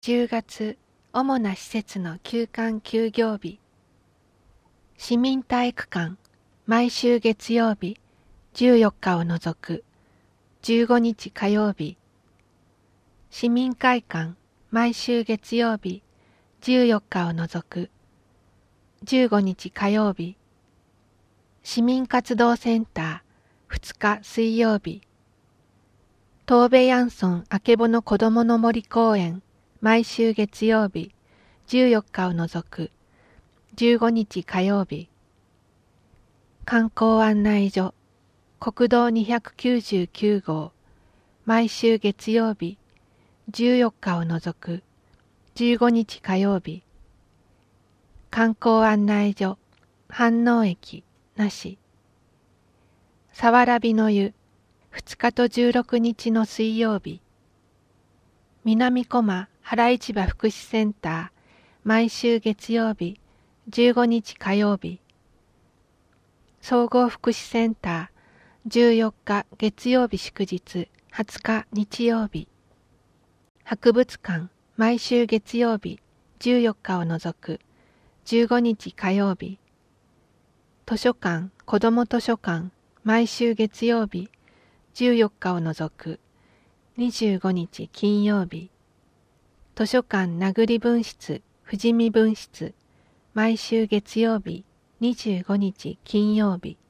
10月、主な施設の休館休業日。市民体育館、毎週月曜日、14日を除く、15日火曜日。市民会館、毎週月曜日、14日を除く、15日火曜日。市民活動センター、2日水曜日。東部ヤンソンあけぼの子どもの森公園、毎週月曜日、14日を除く、15日火曜日。観光案内所、国道299号、毎週月曜日、14日を除く、15日火曜日。観光案内所、飯能駅、なし。さわらびの湯、2日と16日の水曜日。南小間原市場福祉センター、毎週月曜日、15日火曜日。総合福祉センター、14日月曜日祝日、20日日曜日。博物館、毎週月曜日、14日を除く、15日火曜日。図書館、子ども図書館、毎週月曜日、14日を除く、25日金曜日。図書館名栗分室、富士見分室、毎週月曜日、25日金曜日。